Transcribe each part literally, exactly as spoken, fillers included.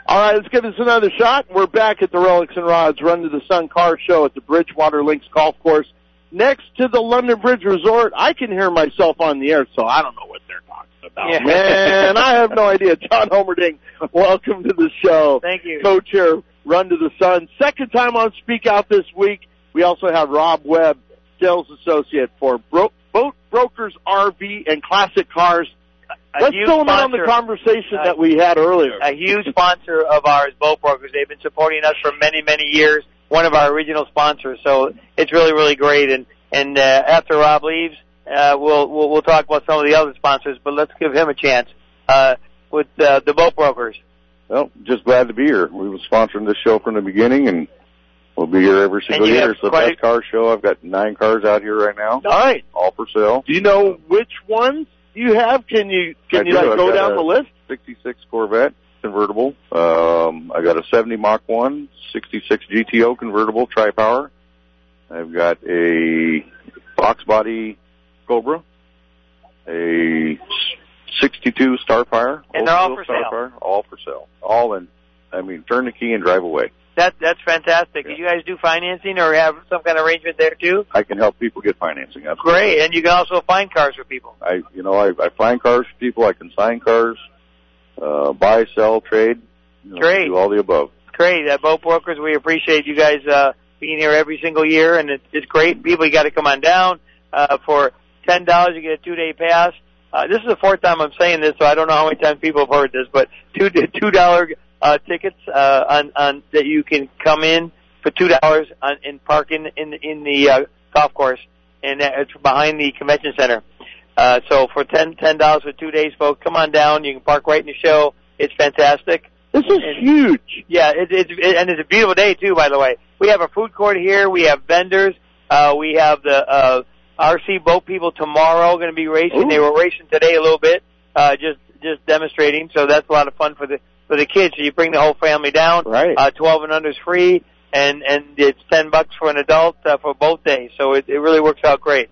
All right, let's give this another shot. We're back at the Relics and Rods Run to the Sun Car Show at the Bridgewater Links Golf Course next to the London Bridge Resort. I can hear myself on the air, so I don't know what they're talking about. Yeah. Man, I have no idea. John Homerding, welcome to the show. Thank you. Co-chair, Run to the Sun. Second time on Speak Out this week. We also have Rob Webb, sales associate for Bro- Boat Brokers R V and Classic Cars. A Let's fill them in on the conversation uh, that we had earlier. A huge sponsor of ours, Boat Brokers. They've been supporting us for many, many years. One of our original sponsors. So it's really, really great. And and uh, after Rob leaves, uh, we'll, we'll we'll talk about some of the other sponsors. But let's give him a chance uh, with uh, the Boat Brokers. Well, just glad to be here. We were sponsoring this show from the beginning, and we'll be here every single year. It's the best a... car show. I've got nine cars out here right now. All right, all for sale. Do you know which ones you have? Can you can I you do. like I've go down a the list? sixty-six Corvette convertible. Um, I got a seventy Mach one, sixty-six G T O convertible tri-power. I've got a box body Cobra, a sixty-two Starfire, and they're all for Starfire, sale. All for sale. All in. I mean, turn the key and drive away. That that's fantastic. Yeah. Do you guys do financing or have some kind of arrangement there too? I can help people get financing. Absolutely. Great, and you can also find cars for people. I, you know, I, I find cars for people. I can sign cars, uh, buy, sell, trade. You know, Great. Do all the above. Great. At Boat Brokers, we appreciate you guys uh, being here every single year, and it's, it's great. People, you got to come on down. Uh, for ten dollars, you get a two-day pass. Uh, this is the fourth time I'm saying this, so I don't know how many times people have heard this, but two two dollar uh, tickets uh, on on that you can come in for two dollars and park in in, in the uh, golf course, and it's behind the convention center. Uh, so for ten ten dollars for two days, folks, come on down. You can park right in the show. It's fantastic. This is and, huge. Yeah, it, it's it, and it's a beautiful day too. By the way, we have a food court here. We have vendors. Uh, we have the uh, R C boat people tomorrow going to be racing. Ooh. They were racing today a little bit, uh, just just demonstrating. So that's a lot of fun for the for the kids. So you bring the whole family down. Right. Uh, twelve and under is free, and and it's ten bucks for an adult uh, for both days. So it, it really works out great.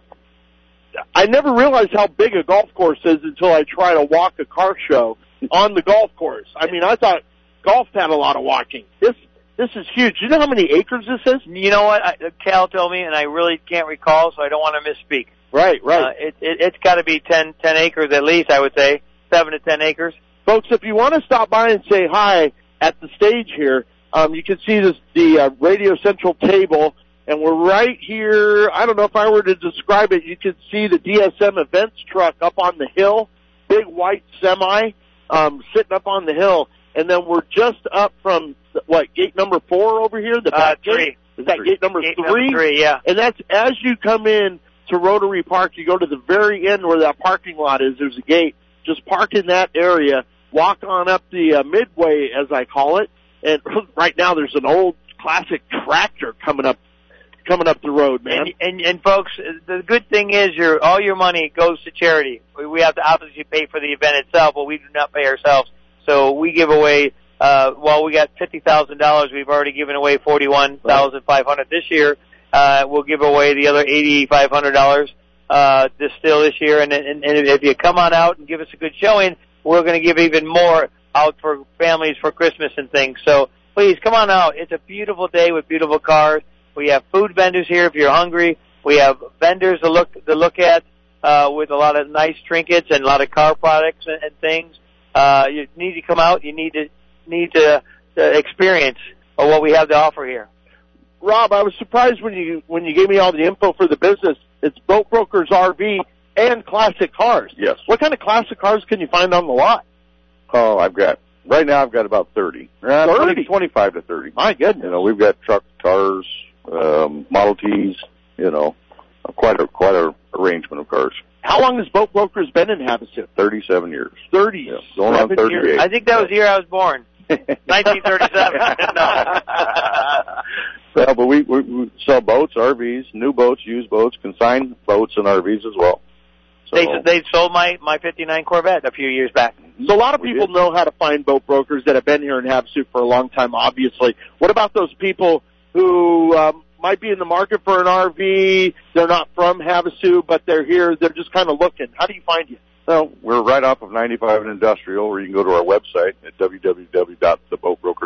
I never realized how big a golf course is until I try to walk a car show on the golf course. I mean, I thought golf had a lot of walking. This this is huge. You know how many acres this is? You know what? I, Cal told me, and I really can't recall, so I don't want to misspeak. Right, right. Uh, it, it, it's got to be ten, ten acres at least, I would say. Seven to ten acres. Folks, if you want to stop by and say hi at the stage here, um, you can see this the uh, Radio Central table, and we're right here. I don't know if I were to describe it. You can see the D S M events truck up on the hill, big white semi um, sitting up on the hill, and then we're just up from, what, gate number four over here? The back uh, three. Gate? Is that three. gate number gate three? Number three, yeah. And that's as you come in to Rotary Park, you go to the very end where that parking lot is. There's a gate. Just park in that area, walk on up the uh, midway, as I call it, and right now there's an old classic tractor coming up coming up the road, man. And, and, and folks, the good thing is your all your money goes to charity. We, we have to obviously pay for the event itself, but we do not pay ourselves. So we give away, uh, well, we got fifty thousand dollars. We've already given away forty-one thousand five hundred dollars this year. Uh, we'll give away the other eight thousand five hundred dollars uh, this still this year. And, and, and if you come on out and give us a good showing, we're going to give even more out for families for Christmas and things. So please come on out. It's a beautiful day with beautiful cars. We have food vendors here if you're hungry. We have vendors to look to look at uh, with a lot of nice trinkets and a lot of car products and, and things. Uh, you need to come out. You need to need to, to experience what we have to offer here. Rob, I was surprised when you when you gave me all the info for the business. It's Boat Brokers R V and classic cars. Yes. What kind of classic cars can you find on the lot? Oh, I've got, right now I've got about thirty. Uh, thirty? twenty, twenty-five to thirty. My goodness. You know, we've got trucks, cars, um, Model Ts, you know, quite a, quite a arrangement of cars. How long has Boat Brokers been in Havasu? thirty-seven years. thirty. Yeah, going on thirty-eight. Years. I think that was the year I was born. nineteen thirty-seven. No. Well, but we, we, we sell boats, R Vs, new boats, used boats, consign boats and R Vs as well. So, they they sold my my fifty-nine Corvette a few years back. So a lot of people know how to find boat brokers that have been here in Havasu for a long time, obviously. What about those people who um, might be in the market for an R V, they're not from Havasu, but they're here, they're just kind of looking? How do you find you? Well, we're right off of ninety-five and Industrial, or you can go to our website at w w w dot the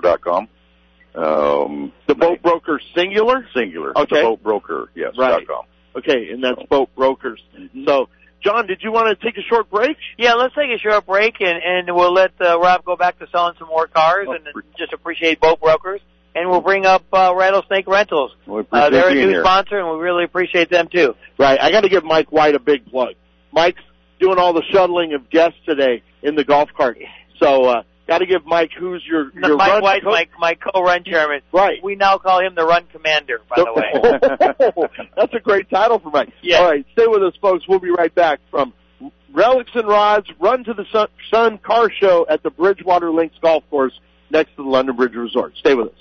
dot com. Um, the Boat Broker singular? Singular. Okay. The Boat Broker, yes, right. .com. Okay, and that's Boat Brokers. So, John, did you want to take a short break? Yeah, let's take a short break, and, and we'll let uh, Rob go back to selling some more cars, Oh, and just appreciate Boat Brokers. And we'll bring up uh, Rattlesnake Rentals. We uh, they're a new here. sponsor, and we really appreciate them, too. Right. I got to give Mike White a big plug. Mike's doing all the shuttling of guests today in the golf cart. So, uh, got to give Mike, who's your, your Mike run White's co- my, my co-run chairman. Right. We now call him the run commander, by the way. That's a great title for Mike. Yeah. All right, stay with us, folks. We'll be right back from Relics and Rods Run to the Sun, Sun Car Show at the Bridgewater Links Golf Course next to the London Bridge Resort. Stay with us.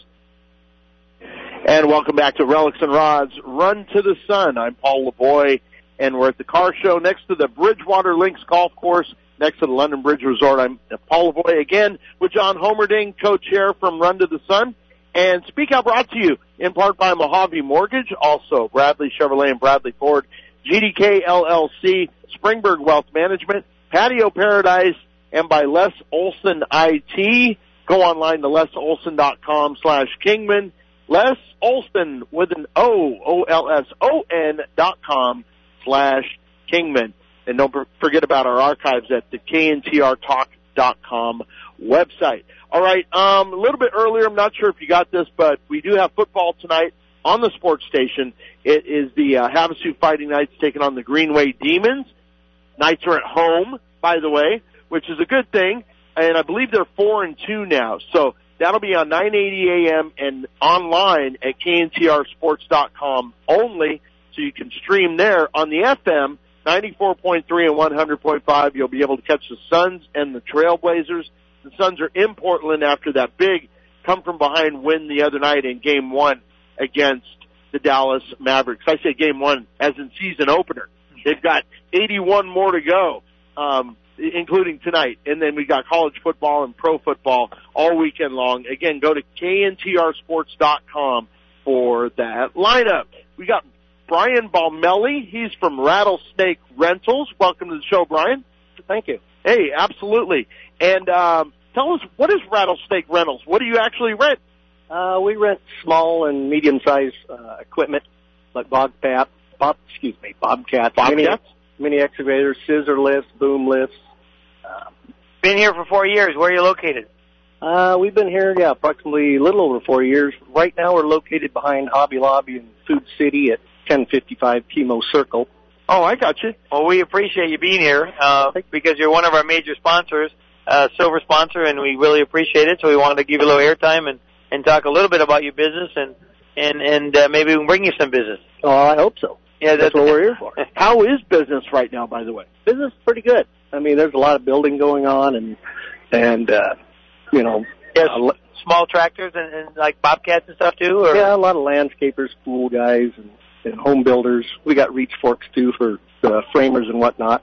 And welcome back to Relics and Rods Run to the Sun. I'm Paul LeBoy, and we're at the car show next to the Bridgewater Links Golf Course next to the London Bridge Resort. I'm Paul LeBoy again with John Homerding, co-chair from Run to the Sun. And Speak Out brought to you in part by Mojave Mortgage, also Bradley Chevrolet and Bradley Ford, G D K L L C, Springberg Wealth Management, Patio Paradise, and by Les Olson I T. Go online to les olson dot com slash Kingman. Les Olson with an O, O L S O N dot com slash Kingman. And don't forget about our archives at the K N T R talk dot com website. All right, um, a little bit earlier, I'm not sure if you got this, but we do have football tonight on the sports station. It is the uh, Havasu Fighting Knights taking on the Greenway Demons. Knights are at home, by the way, which is a good thing, and I believe they're four and two now. So that'll be on nine eighty a.m. and online at K N T R sports dot com only, so you can stream there on the F M. ninety-four point three and one hundred point five, you'll be able to catch the Suns and the Trailblazers. The Suns are in Portland after that big come-from-behind win the other night in Game one against the Dallas Mavericks. I say Game one as in season opener. They've got eighty-one more to go, um, including tonight. And then we got college football and pro football all weekend long. Again, go to K N T R sports dot com for that lineup. We got Brian Balmelli. He's from Rattlesnake Rentals. Welcome to the show, Brian. Thank you. Hey, absolutely. And um, tell us, what is Rattlesnake Rentals? What do you actually rent? Uh, we rent small and medium-sized uh, equipment like bobcat, bob, excuse me, bobcats, Bobcats? mini, mini excavators, scissor lifts, boom lifts. Uh, Been here for four years. Where are you located? uh, we've been here, yeah, approximately a little over four years. Right now, we're located behind Hobby Lobby in Food City at ten fifty-five Chemo Circle. Oh, I got you. Well, we appreciate you being here uh, because you're one of our major sponsors, uh, silver sponsor, and we really appreciate it. So we wanted to give you a little airtime and, and talk a little bit about your business, and and and uh, maybe we can bring you some business. Oh, I hope so. Yeah, that's, that's what we're here for. How is business right now, by the way? Business is pretty good. I mean, there's a lot of building going on, and and uh, you know, yes, uh, small tractors and, and like bobcats and stuff too. Or? Yeah, a lot of landscapers, pool guys, and, and home builders. We got reach forks too for uh, framers and whatnot.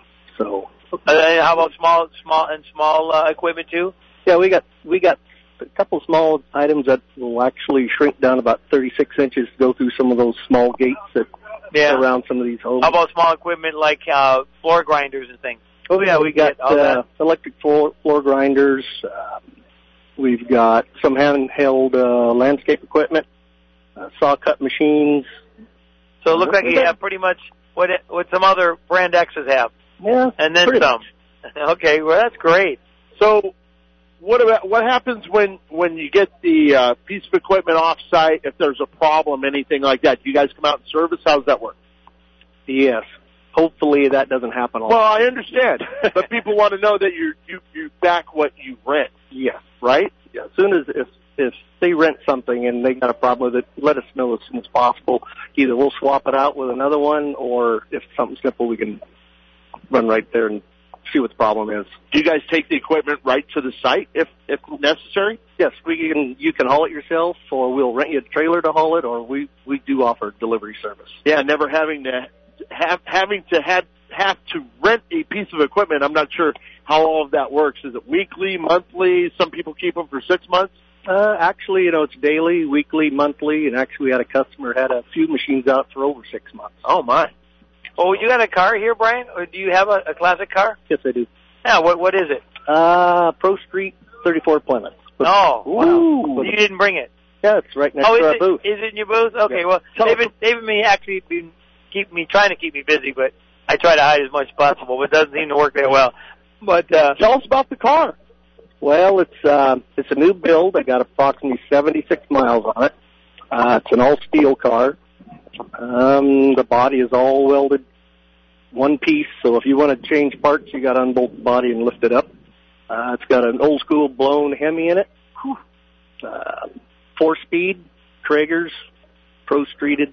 So, uh, how about small, small and small uh, equipment too? Yeah, we got we got a couple small items that will actually shrink down about thirty-six inches to go through some of those small gates that yeah. are around some of these homes. How about small equipment like uh, floor grinders and things? Oh yeah, we got all uh, that. electric floor, floor grinders. Uh, we've got some handheld uh, landscape equipment, uh, saw cut machines. So it looks like you have pretty much what it, what some other brand X's have. Yeah, and then pretty some. Much. Okay, well that's great. So, what about what happens when when you get the uh, piece of equipment off site? If there's a problem, anything like that, do you guys come out and service? How does that work? Yes. Hopefully that doesn't happen. All well, I understand, but people want to know that you you you back what you rent. Yes. Right. Yeah. As soon as if if they rent something and they got a problem with it, let us know as soon as possible. Either we'll swap it out with another one, or if it's something simple, we can run right there and see what the problem is. Do you guys take the equipment right to the site if if necessary? Yes, we can. You can haul it yourself, or we'll rent you a trailer to haul it, or we we do offer delivery service. Yeah, never having to have having to have have to rent a piece of equipment. I'm not sure how all of that works. Is it weekly, monthly? Some people keep them for six months. Uh, actually, you know, it's daily, weekly, monthly, and actually we had a customer had a few machines out for over six months. Oh my! Oh, you got a car here, Brian, or do you have a, a classic car? Yes, I do. Yeah. What what is it? Uh, Pro Street thirty-four Plymouth. But, oh, wow. wow. You didn't bring it? Yeah, it's right next oh, to our it, booth. Is it in your booth? Okay, yeah. well, Tell David, David may actually be keep me, trying to keep me busy, but I try to hide as much as possible, but it doesn't seem to work that well. But, uh, tell us about the car. Well, it's, uh, it's a new build. I got approximately seventy-six miles on it. Uh, it's an all-steel car. Um, the body is all welded one piece, so if you want to change parts, you got to unbolt the body and lift it up. Uh, it's got an old-school blown Hemi in it. Uh, four-speed, Traegers, pro-streeted.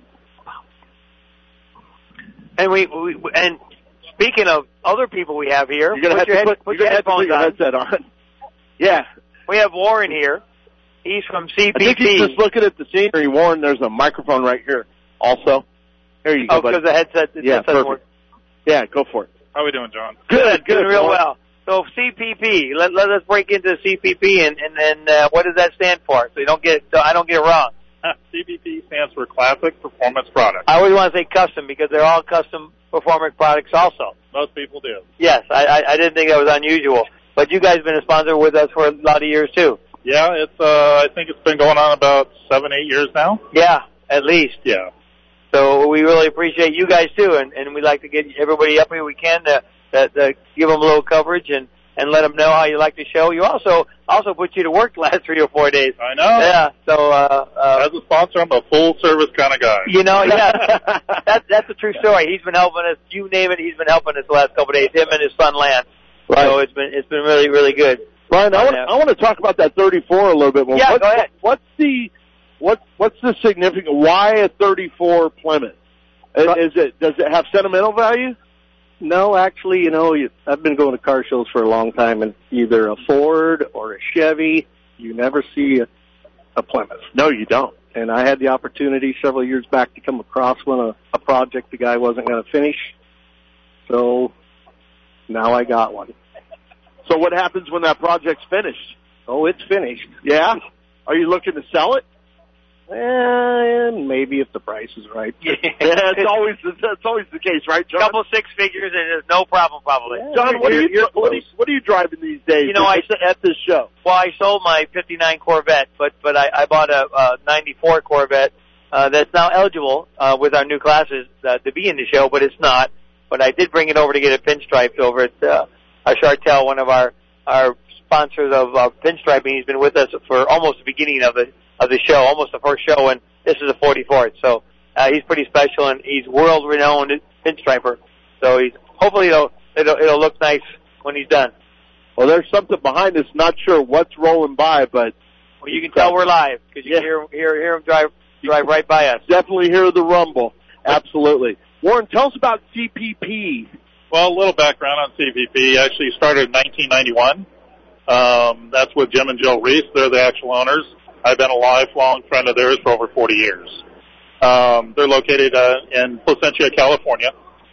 And we, we, and speaking of other people we have here, you're gonna have your to head, put, put you're your gonna have to put your on. headset on. Yeah. We have Warren here. He's from C P P. I think he's just looking at the scenery. Warren, there's a microphone right here also. Here you go, Oh, because the headset, the yeah, headset doesn't work. Yeah, go for it. How are we doing, John? Good, good. Doing real Warren. well. So C P P, let, let us break into C P P, and, and then uh, what does that stand for? So you don't get, so I don't get it wrong. C P P stands for Classic Performance Products. I always want to say custom because they're all custom performance products also. Most people do. Yes, I, I, I didn't think that was unusual. But you guys have been a sponsor with us for a lot of years too. Yeah, it's. Uh, I think it's been going on about seven, eight years now. Yeah, at least. Yeah. So we really appreciate you guys too, and, and we'd like to get everybody up here we can to, to, to give them a little coverage and, and let them know how you like the show. You also also put you to work the last three or four days. I know. Yeah. So uh, uh, as a sponsor, I'm a full service kind of guy. You know, yeah, that's that's a true story. He's been helping us. You name it, he's been helping us the last couple of days. Him and his son Lance. Right. So it's been it's been really really good. Brian, I want I want to talk about that thirty-four a little bit more. Yeah, what, go ahead. What's the what what's the significance? Why a thirty-four Plymouth? Is, is it does it have sentimental value? No, actually, you know, you, I've been going to car shows for a long time, and either a Ford or a Chevy, you never see a, a Plymouth. No, you don't. And I had the opportunity several years back to come across one a, a project the guy wasn't going to finish, so now I got one. So what happens when that project's finished? Oh, it's finished. Yeah? Are you looking to sell it? And maybe if the price is right. Yeah, it's always that's always the case, right, John? Couple six figures and there's no problem probably. Yeah. John, what are you You're what are you, what are you driving these days? You know, I- at this show. Well, I sold my fifty-nine Corvette, but but I, I bought a, a ninety-four Corvette uh, that's now eligible uh, with our new classes uh, to be in the show, but it's not. But I did bring it over to get it pinstriped over at uh, our Chartel, one of our our sponsors of uh, pinstriping. He's been with us for almost the beginning of the of the show, almost the first show, and this is a forty-fourth. So uh, he's pretty special, and he's world renowned pinstriper. So he's hopefully it'll it'll it'll look nice when he's done. Well, there's something behind us. Not sure what's rolling by, but Well, you can tell we're live because you Yeah. can hear hear hear him drive drive right by us. definitely hear the rumble. Absolutely. Warren, tell us about C P P. Well, a little background on C P P. Actually started in nineteen ninety-one. Um, that's with Jim and Jill Reese. They're the actual owners. I've been a lifelong friend of theirs for over forty years. Um, they're located uh, in Placentia, California.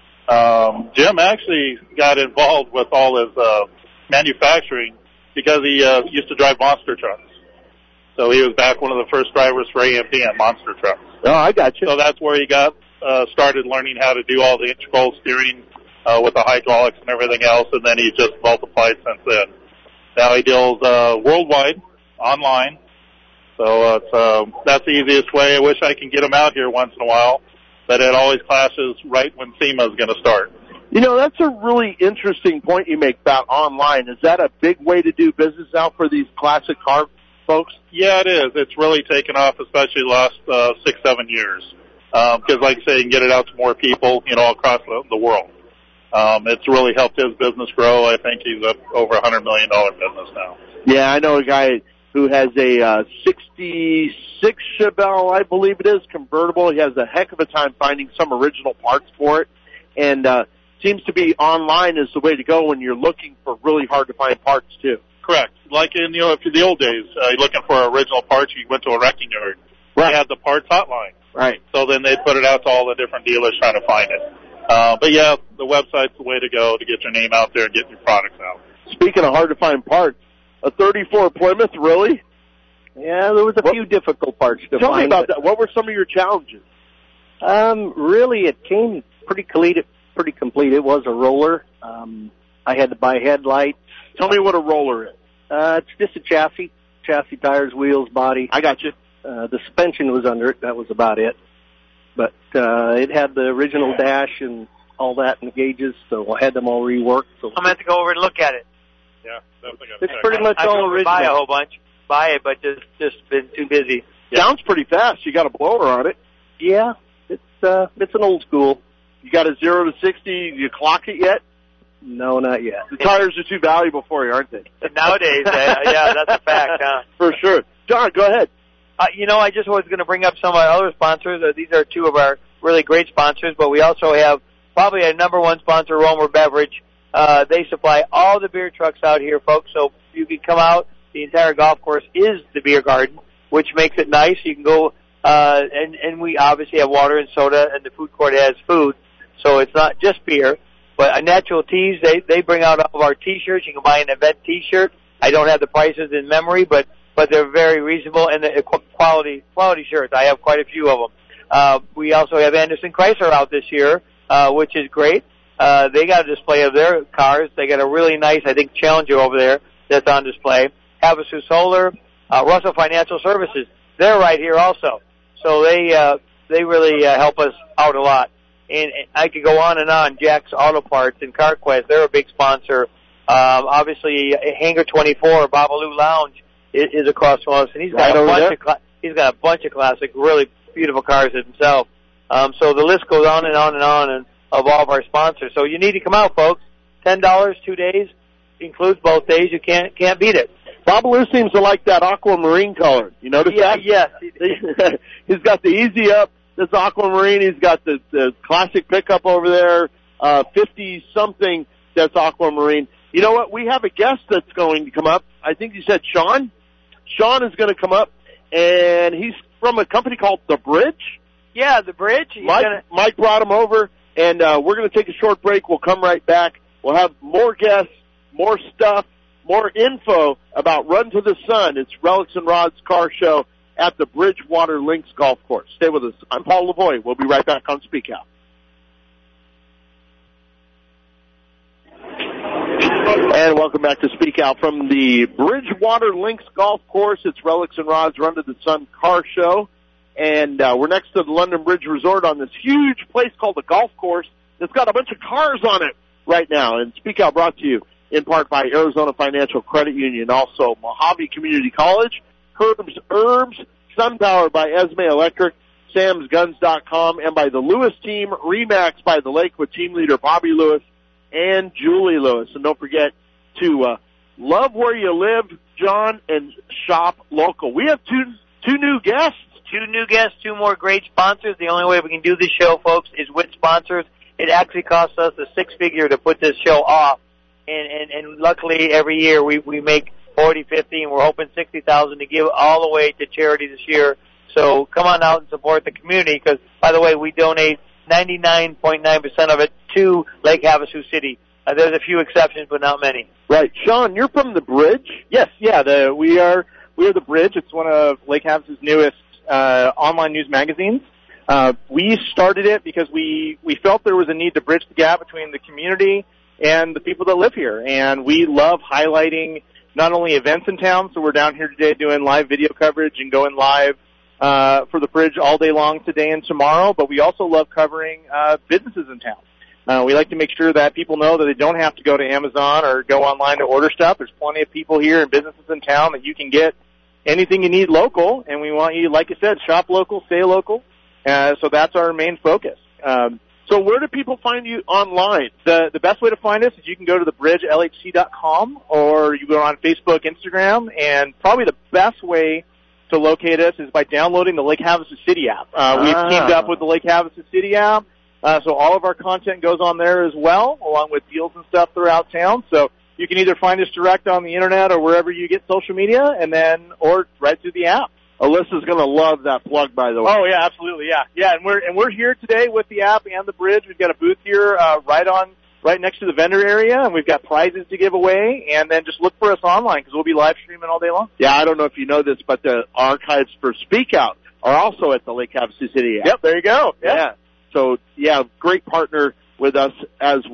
Um, Jim actually got involved with all his uh, manufacturing because he uh, used to drive monster trucks. So he was back one of the first drivers for A M P on monster trucks. Oh, I got you. So that's where he got uh, started learning how to do all the integral steering uh, with the hydraulics and everything else, and then he just multiplied since then. Now he deals uh, worldwide, online. So uh, it's, uh, that's the easiest way. I wish I can get him out here once in a while, but it always clashes right when SEMA is going to start. You know, that's a really interesting point you make about online. Is that a big way to do business out for these classic car folks? Yeah, it is. It's really taken off, especially the last uh, six, seven years. Because, um, like I say, you can get it out to more people, you know, across the, the world. Um, it's really helped his business grow. I think he's up over a one hundred million dollars business now. Yeah, I know a guy who has a uh, sixty-six Chevelle, I believe it is, convertible. He has a heck of a time finding some original parts for it. And uh, seems to be online is the way to go when you're looking for really hard to find parts, too. Correct. Like in, you know, if the old days, uh, you're looking for original parts, you went to a wrecking yard. Right. They had the parts hotline. Right. So then they'd put it out to all the different dealers trying to find it. Uh, but yeah, the website's the way to go to get your name out there and get your products out. Speaking of hard to find parts, a thirty-four Plymouth, really? Yeah, there was a What- few difficult parts to Tell find. me about but, that. What were some of your challenges? Um, really, it came pretty complete. Pretty complete. It was a roller. Um, I had to buy headlights. Tell me what a roller is. Uh, it's just a chassis. chassis, tires, wheels, body. I got you. Uh, the suspension was under it. That was about it. But uh, it had the original dash and all that and the gauges, so I had them all reworked. So I'm going to have to go over and look at it. Yeah, definitely got to it's pretty much I, all I original. buy a whole bunch, buy it, but just just been too busy. Sounds pretty fast. You got a blower on it. Yeah, it's uh, it's an old school. You got a zero to sixty. You clock it yet? No, not yet. The tires are too valuable for you, aren't they? Nowadays, uh, yeah, that's a fact. Huh? For sure. John, go ahead. Uh, you know, I just was going to bring up some of our other sponsors. Uh, these are two of our really great sponsors, but we also have probably a number one sponsor, Romer Beverage. Uh, they supply all the beer trucks out here, folks, so you can come out. The entire golf course is the beer garden, which makes it nice. You can go, uh, and, and we obviously have water and soda, and the food court has food, so it's not just beer. But uh, Natural Tees, they, they bring out all of our T-shirts. You can buy an event T-shirt. I don't have the prices in memory, but but they're very reasonable, and the quality quality shirts. I have quite a few of them. Uh, we also have Anderson Chrysler out this year, uh, which is great. Uh, they got a display of their cars. They got a really nice, I think, Challenger over there that's on display. Havasu Solar, uh, Russell Financial Services, they're right here also. So they uh, they really uh, help us out a lot. And, and I could go on and on. Jack's Auto Parts and CarQuest, they're a big sponsor. Um, obviously, Hangar twenty-four, Babalu Lounge is, is across from us, and he's got Right a over bunch there. of cla- he's got a bunch of classic, really beautiful cars himself. Um, so the list goes on and on and on, and of all of our sponsors. So you need to come out, folks. Ten dollars, two days, includes both days. You can't can't beat it. Babalu seems to like that aquamarine color. You notice Yeah, that? yes. He's got the Easy Up, this aquamarine. He's got the, the classic pickup over there, uh, fifty-something that's aquamarine. You know what? We have a guest that's going to come up. I think you said Sean. Sean is going to come up, and he's from a company called The Bridge. Yeah, The Bridge. He's Mike, gonna... Mike brought him over, and uh, we're going to take a short break. We'll come right back. We'll have more guests, more stuff, more info about Run to the Sun. It's Relics and Rods car show at the Bridgewater Links Golf Course. Stay with us. I'm Paul Lavoie. We'll be right back on Speak Out. And welcome back to Speak Out from the Bridgewater Links Golf Course. It's Relics and Rods Run to the Sun car show. And uh, we're next to the London Bridge Resort on this huge place called the Golf Course that's got a bunch of cars on it right now. And Speak Out brought to you in part by Arizona Financial Credit Union, also Mojave Community College, Herb's Herbs, SunPower by Esme Electric, Sam's Guns dot com, and by the Lewis Team, Remax by the Lake with team leader Bobby Lewis and Julie Lewis. And don't forget to uh, love where you live, John, and shop local. We have two two new guests. Two new guests, two more great sponsors. The only way we can do this show, folks, is with sponsors. It actually costs us a six-figure to put this show off. And, and, and luckily, every year we, we make forty, fifty, and we're hoping sixty thousand to give all the way to charity this year. So come on out and support the community because, by the way, we donate ninety-nine point nine percent of it to Lake Havasu City. Uh, there's a few exceptions, but not many. Right. Sean, you're from the Bridge? Yes, yeah, the, we are we are the Bridge. It's one of Lake Havasu's newest uh, online news magazines. Uh, we started it because we, we felt there was a need to bridge the gap between the community and the people that live here. And we love highlighting not only events in town, so we're down here today doing live video coverage and going live uh, for the Bridge all day long today and tomorrow, but we also love covering uh, businesses in town. Uh, we like to make sure that people know that they don't have to go to Amazon or go online to order stuff. There's plenty of people here and businesses in town that you can get anything you need local, and we want you, like I said, shop local, stay local. Uh, so that's our main focus. Um, So where do people find you online? the the best way to find us is you can go to the bridge L H C dot com, or you go on Facebook, Instagram, and probably the best way to locate us is by downloading the Lake Havasu City app. Uh, we've Ah. teamed up with the Lake Havasu City app, uh, so all of our content goes on there as well, along with deals and stuff throughout town. So you can either find us direct on the internet or wherever you get social media, and then or right through the app. Alyssa's going to love that plug, by the way. Oh yeah, absolutely, yeah, yeah. And we're and we're here today with the app and the Bridge. We've got a booth here uh, right on, right next to the vendor area, and we've got prizes to give away. And then just look for us online because we'll be live streaming all day long. Yeah, I don't know if you know this, but the archives for Speak Out are also at the Lake Havasu City app. Yep, there you go. Yeah. Yeah. So yeah, great partner with us as well.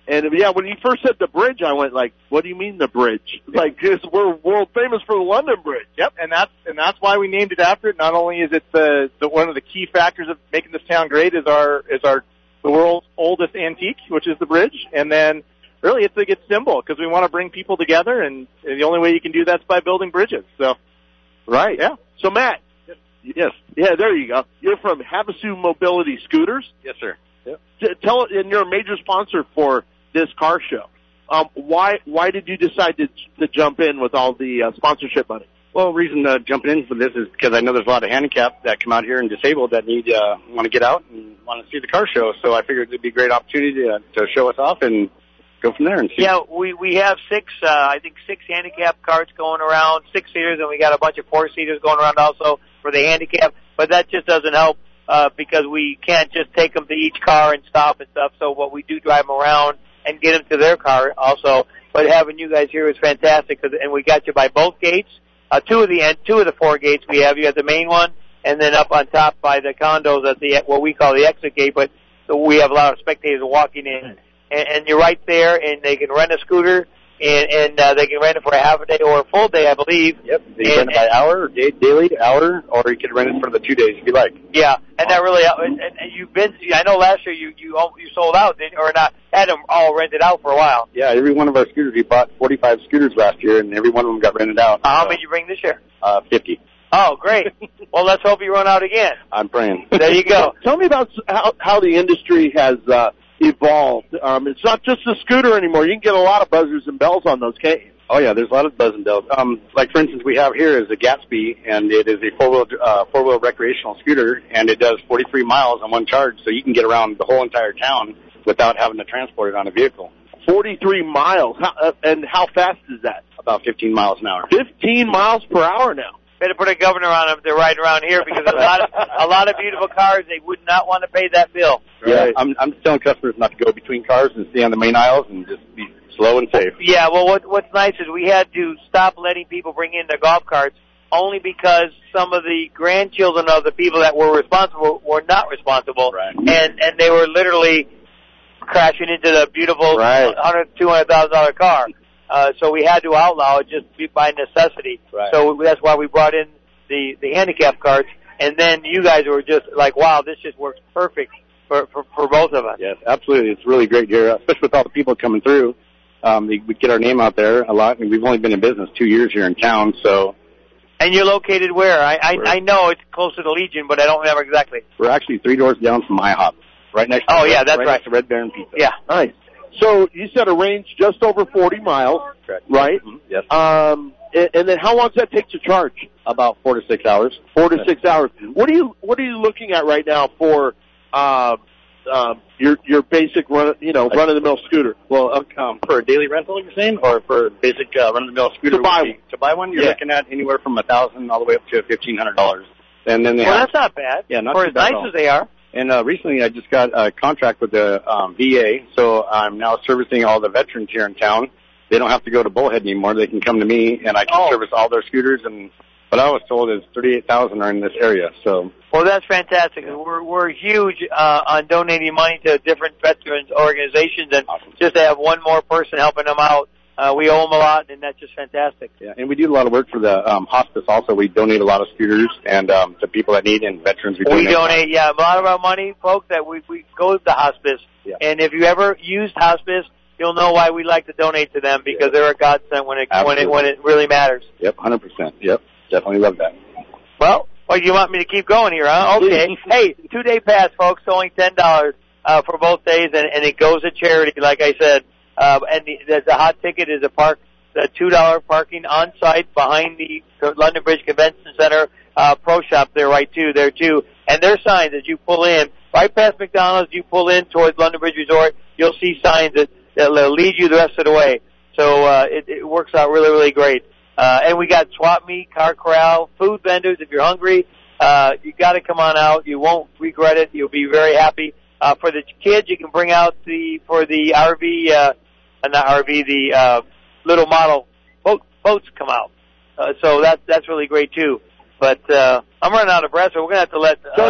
And yeah, when you first said the bridge, I went like, "What do you mean the bridge?" Like, 'cause we're world famous for the London Bridge. Yep, and that's and that's why we named it after it. Not only is it the, the one of the key factors of making this town great is our is our the world's oldest antique, which is the bridge, and then really it's a good symbol because we want to bring people together, and the only way you can do that's by building bridges. So, right, yeah. So Matt, yes, yeah, there you go. You're from Havasu Mobility Scooters. Yes, sir. Yep. T- tell and you're a major sponsor for this car show. Um, why why did you decide to to jump in with all the uh, sponsorship money? Well, the reason uh, jumping in for this is because I know there's a lot of handicapped that come out here and disabled that need uh, want to get out and want to see the car show. So I figured it'd be a great opportunity to, to show us off and go from there and see. Yeah, we we have six, uh, I think six handicap carts going around, six seaters, and we got a bunch of four seaters going around also for the handicap. But that just doesn't help uh, because we can't just take them to each car and stop and stuff. So what we do, drive them around and get them to their car also. But having you guys here is fantastic, 'cause, and we got you by both gates. Uh, two of the end, two of the four gates we have. You have the main one, and then up on top by the condos at the what we call the exit gate. But so we have a lot of spectators walking in, and, and you're right there, and they can rent a scooter, and and uh, they can rent it for a half a day or a full day, I believe. Yep, they can and, rent it by hour, or day, daily, hour, or you can rent it for the two days if you like. Yeah, and that really, and, and you've been. I know last year you you you sold out, didn't, or not had them all rented out for a while. Yeah, every one of our scooters, we bought forty-five scooters last year, and every one of them got rented out. Uh, how so, many did you bring this year? Uh, fifty. Oh, great. Well, let's hope you run out again. I'm praying. There you go. Tell me about how how the industry has uh, evolved. Um, it's not just a scooter anymore. You can get a lot of buzzers and bells on those, can't you? Oh yeah, there's a lot of buzz and bells. Um, like for instance, we have here is a Gatsby, and it is a four-wheel uh, four-wheel recreational scooter, and it does forty-three miles on one charge, so you can get around the whole entire town without having to transport it on a vehicle. forty-three miles. How, uh, and how fast is that? About fifteen miles an hour. fifteen miles per hour now. Better put a governor on them to ride around here because there's a lot of a lot of beautiful cars. They would not want to pay that bill. Yeah, Right. I'm I'm just telling customers not to go between cars and stay on the main aisles and just be slow and safe. Yeah, well, what what's nice is we had to stop letting people bring in their golf carts only because some of the grandchildren of the people that were responsible were not responsible, Right. and and they were literally crashing into the beautiful Right. one hundred, two hundred thousand dollar car. Uh, so we had to outlaw it just by necessity. Right. So that's why we brought in the the handicap carts, and then you guys were just like, wow, this just works perfect for for, for both of us. Yes, absolutely. It's really great here, especially with all the people coming through. Um, we we get our name out there a lot, and we've only been in business two years here in town, so. And you're located where? I I, Where? I know it's close to the Legion, but I don't remember exactly. We're actually three doors down from IHOP, right next to Oh, yeah, that's right, right. next to Red Baron Pizza. Yeah. Nice. So you said a range just over forty miles, Correct. right? Mhm. Yes. Um, and, and then how long does that take to charge? About four to six hours. Four to six hours. What are you What are you looking at right now for uh, uh, your your basic run you know run of the mill scooter? Well, um, for a daily rental, you're saying, or for a basic uh, run-of-the-mill scooter? To buy would be- one. To buy one, you're Yeah. looking at anywhere from a thousand all the way up to fifteen hundred dollars. And then they Well, have, that's not bad. Yeah, not for too as bad at nice all. as they are. And uh, recently, I just got a contract with the um, V A, so I'm now servicing all the veterans here in town. They don't have to go to Bullhead anymore; they can come to me, and I can Oh. service all their scooters. And what I was told is thirty-eight thousand are in this area. So Well, that's fantastic. We're we're huge uh, on donating money to different veterans organizations, and Awesome. just to have one more person helping them out, uh, we owe them a lot, and that's just fantastic. yeah, and we do a lot of work for the um, hospice. Also, we donate a lot of scooters and um, to people that need, and veterans. We, We donate, yeah, a lot of our money, folks, that we we go to hospice, Yeah. and if you ever used hospice, you'll know why we like to donate to them because they're a godsend when it when it Absolutely. when it really matters. Yep, one hundred percent. Yep, definitely love that. Well, well, you want me to keep going here, huh? Okay. Hey, two-day pass, folks, only ten dollars uh, for both days, and, and it goes to charity, like I said. Uh, and the, the, the hot ticket is a park, the two dollar parking on site behind the London Bridge Convention Center uh, pro shop there, right too, there too. And there's signs as you pull in, right past McDonald's, you pull in towards London Bridge Resort, you'll see signs that that'll lead you the rest of the way. So uh, it, it works out really, really great. Uh, and we got swap meet, car corral, food vendors. If you're hungry, uh, you got to come on out. You won't regret it. You'll be very happy. Uh, for the kids, you can bring out the for the R V, uh, not R V, the uh, little model boat, boats come out. Uh, so that's that's really great too. But uh, I'm running out of breath, so we're gonna have to let. Uh, So,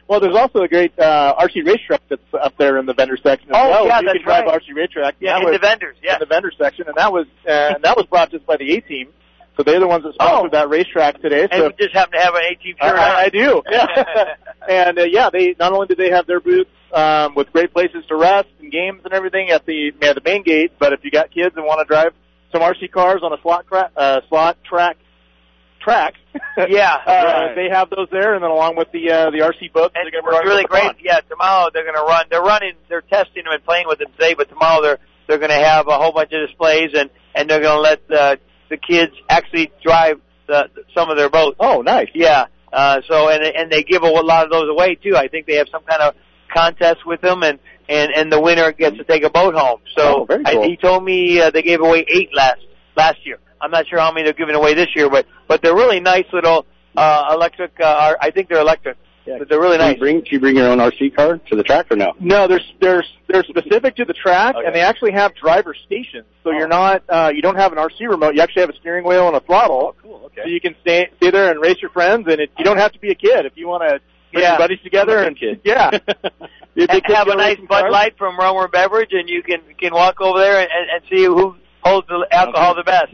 Well, there's also a great uh, R C racetrack that's up there in the vendor section as oh, well. yeah, you that's can drive right. R C racetrack. Yeah, that in was, the vendors, yeah. In the vendor section, and that was uh, that was brought just by the A-Team. So they're the ones that sponsored oh. that racetrack today. And so we just happen to have an A-Team shirt I, on. I do, yeah. And, uh, yeah, they not only did they have their booth um, with great places to rest and games and everything at the, yeah, the main gate, but if you got kids and want to drive some R C cars on a slot, cra- uh, slot track, track, yeah, uh, right. they have those there, and then along with the uh, the R C books, and they're it's run really the great. front. Yeah, tomorrow they're going to run. They're running. They're testing them and playing with them today, but tomorrow they're they're going to have a whole bunch of displays, and and they're going to let the the kids actually drive the, some of their boats. Oh, nice. Yeah. Uh, so and and they give a lot of those away too. I think they have some kind of contest with them, and and and the winner gets to take a boat home. So oh, very cool. I, he told me uh, they gave away eight last last year. I'm not sure how many they're giving away this year, but but they're really nice little uh, electric. Uh, I think they're electric, yeah. but they're really Do nice. you bring, do you bring your own R C car to the track or no? No, they're they're they're specific to the track, Okay. and they actually have driver stations. So Oh. you're not uh, you don't have an R C remote. You actually have a steering wheel and a throttle. Oh, cool. Okay. So you can stay stay there and race your friends, and it, you don't have to be a kid if you want to bring Yeah. your buddies together I'm a and kid. yeah. They And could have get a nice racing Bud cars. Light from Romer Beverage, and you can can walk over there and, and see who holds the alcohol the best.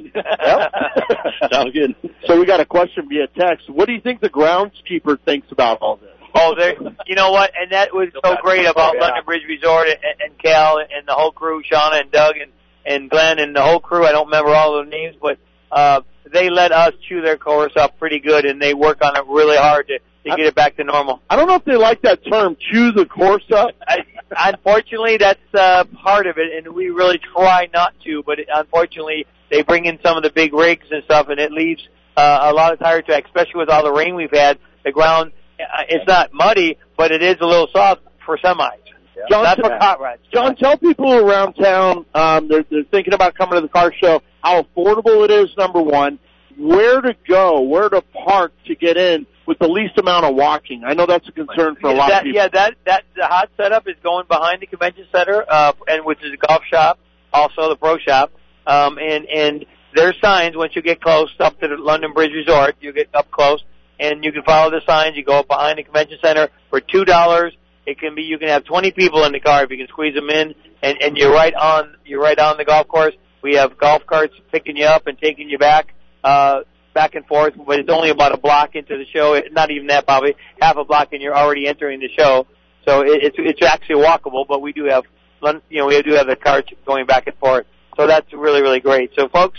Sounds good. So we got a question via text. What do you think the groundskeeper thinks about all this? Oh, there. You know what? And that was so great about Yeah. London Bridge Resort and, and Cal and the whole crew, Shauna and Doug and and Glenn and the whole crew. I don't remember all the names, but uh, they let us chew their course up pretty good, and they work on it really hard to, to get it back to normal. I don't know if they like that term, chew the course up. I, unfortunately, that's uh, part of it, and we really try not to. But it, unfortunately, they bring in some of the big rigs and stuff, and it leaves uh, a lot of tire track, especially with all the rain we've had. The ground, uh, it's not muddy, but it is a little soft for semis. John, Not for hot rods. John, tell people around town, um, they're, they're thinking about coming to the car show, how affordable it is, number one, where to go, where to park to get in with the least amount of walking. I know that's a concern for a lot that, of people. Yeah, that that the hot setup is going behind the convention center, uh, and which is a golf shop, also the pro shop, um, and and there's signs once you get close up to the London Bridge Resort. You get up close, and you can follow the signs. You go up behind the convention center for two dollars. It can be you can have twenty people in the car if you can squeeze them in, and and you're right on you're right on the golf course. We have golf carts picking you up and taking you back. Uh, back and forth, but it's only about a block into the show. Not even that, probably half a block, and you're already entering the show. So it, it's it's actually walkable, but we do have, you know, we do have the carts going back and forth. So that's really really great. So folks,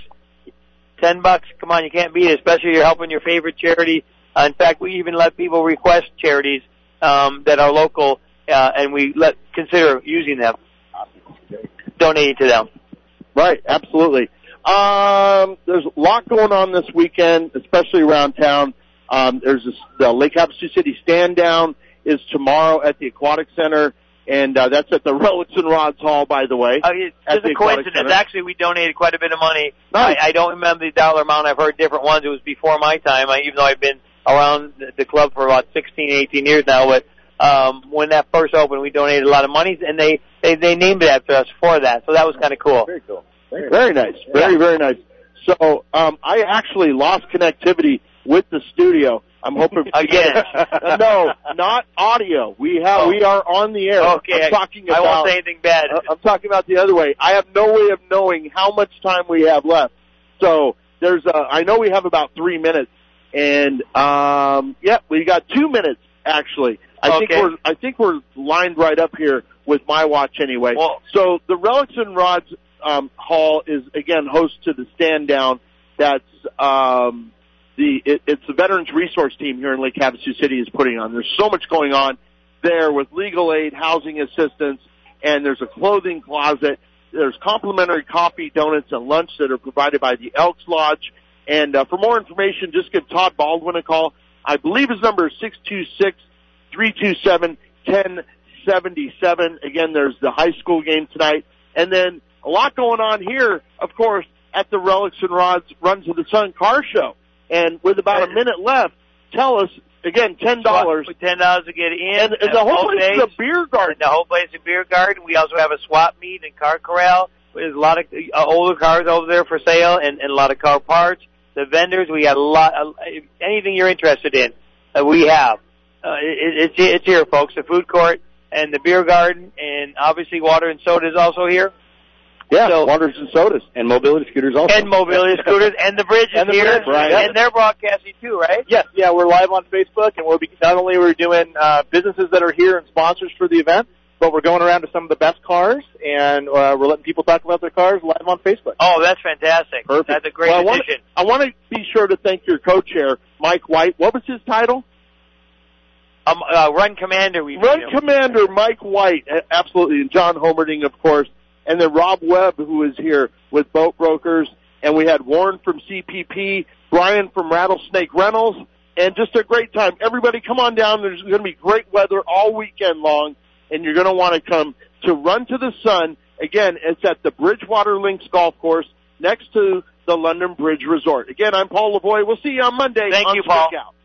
ten bucks, come on, you can't beat it. Especially you're helping your favorite charity. Uh, in fact, we even let people request charities um, that are local, uh, and we let consider using them, donating to them. Right, absolutely. Um, there's a lot going on this weekend, especially around town. Um, there's this, the Lake Havasu City Stand Down is tomorrow at the Aquatic Center, and uh, that's at the Relics and Rods Hall, by the way. Uh, it's at just the a Aquatic coincidence. Center. Actually, we donated quite a bit of money. Nice. I, I don't remember the dollar amount. I've heard different ones. It was before my time, I, even though I've been around the, the club for about sixteen, eighteen years now. But um, when that first opened, we donated a lot of money, and they, they, they named it after us for that. So that was kind of cool. Very cool. Very, very nice. Very, very nice. So um, I actually lost connectivity with the studio. I'm hoping Again. No, not audio. We have Oh. we are on the air. Okay, I'm talking I about. won't say anything bad. Uh, I'm talking about the other way. I have no way of knowing how much time we have left. So there's, uh, I know we have about three minutes, and um, yeah, we got two minutes actually. I think Okay. we're, I think we're lined right up here with my watch anyway. Well- so the Relics and Rods um, Hall is again host to the Stand Down. That's um, the it, it's the Veterans Resource Team here in Lake Havasu City is putting on. There's so much going on there with legal aid, housing assistance, and there's a clothing closet. There's complimentary coffee, donuts, and lunch that are provided by the Elks Lodge. And uh, for more information, just give Todd Baldwin a call. I believe his number is six two six, three two seven, one zero seven seven. Again, there's the high school game tonight. And then a lot going on here, of course, at the Relics and Rods Run to the Sun car show. And with about a minute left, tell us, again, ten dollars. ten dollars to get in. And, and the whole both place is days. a beer garden. The whole place is a beer garden. We also have a swap meet and car corral. There's a lot of uh, older cars over there for sale, and, and a lot of car parts. The vendors, we got a lot. Uh, anything you're interested in, uh, we have. uh, it, it's it's here, folks. The food court and the beer garden, and obviously water and soda is also here. Yeah, so, waters and sodas. And mobility scooters also. And mobility scooters, and the bridge is and the here, bridge, right. and they're broadcasting too, right? Yes, yeah, we're live on Facebook, and we'll be not only we're doing uh, businesses that are here and sponsors for the event, but we're going around to some of the best cars, and uh, we're letting people talk about their cars live on Facebook. Oh, that's fantastic. Perfect. That's a great well, I addition. Want, I want to be sure to thank your co-chair, Mike White. What was his title? Um, uh, Run Commander. We Run Commander Mike White, absolutely, and John Homerding, of course. And then Rob Webb, who is here with Boat Brokers. And we had Warren from C P P, Brian from Rattlesnake Rentals, and just a great time. Everybody come on down. There's going to be great weather all weekend long, and you're going to want to come to Run to the Sun. Again, it's at the Bridgewater Links Golf Course next to the London Bridge Resort. Again, I'm Paul Lavoie. We'll see you on Monday. Thank on you, Paul. Stick Out.